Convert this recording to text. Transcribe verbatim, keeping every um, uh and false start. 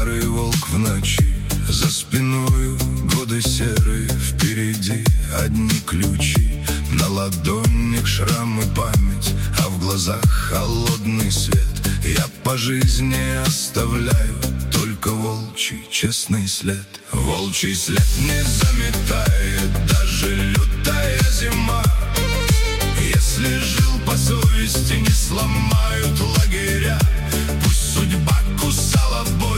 Старый волк в ночи, за спиною годы серые, впереди одни ключи. На ладонях шрам и память, а в глазах холодный свет. Я по жизни оставляю только волчий честный след. Волчий след не заметает даже лютая зима. Если жил по совести, не сломают лагеря. Пусть судьба кусала в бой,